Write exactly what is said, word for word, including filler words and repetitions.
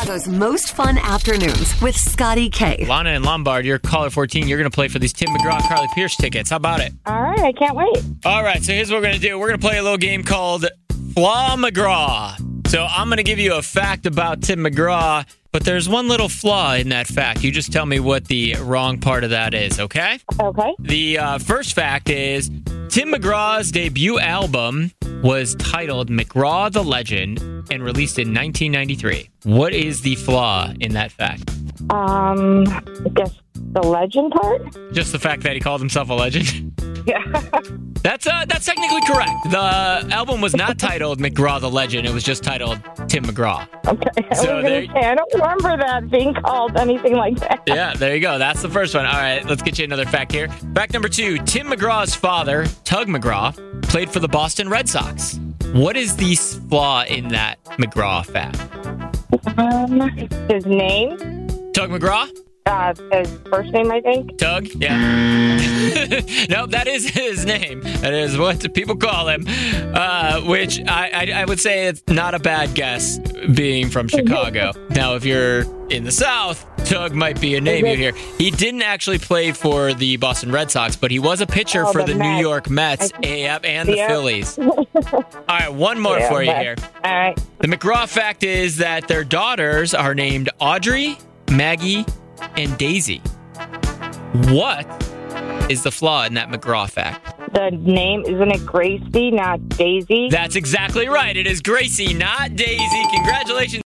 Chicago's most fun afternoons with Scotty K. Lana and Lombard, you're caller fourteen. You're going to play for these Tim McGraw, Carly Pierce tickets. How about it? All right, I can't wait. All right, so here's what we're going to do. We're going to play a little game called Flaw McGraw. So I'm going to give you a fact about Tim McGraw, but there's one little flaw in that fact. You just tell me what the wrong part of that is, okay? Okay. The uh, first fact is Tim McGraw's debut album was titled McGraw the Legend and released in nineteen ninety-three. What is the flaw in that fact? Um, I guess the legend part? Just the fact that he called himself a legend? Yeah. That's uh, that's technically correct. The album was not titled McGraw the Legend. It was just titled Tim McGraw. Okay. I, So was gonna there- say, I don't remember that being called anything like that. Yeah, there you go. That's the first one. All right, let's get you another fact here. Fact number two, Tim McGraw's father, Tug McGraw, played for the Boston Red Sox. What is the flaw in that McGraw fact? Um, his name? Tug McGraw? Uh, his first name, I think. Tug? Yeah. No, that is his name. That is what people call him, uh, which I, I, I would say it's not a bad guess being from Chicago. Now, if you're in the South, Tug might be a name you hear. He didn't actually play for the Boston Red Sox, but he was a pitcher Oh, for the the New Mets. York Mets yep, and the Yep. Phillies. All right, one more Yeah, for you Mets. here. All right. The McGraw fact is that their daughters are named Audrey, Maggie, and Daisy. What is the flaw in that McGraw fact? The name, isn't it Gracie, not Daisy? That's exactly right. It is Gracie, not Daisy. Congratulations.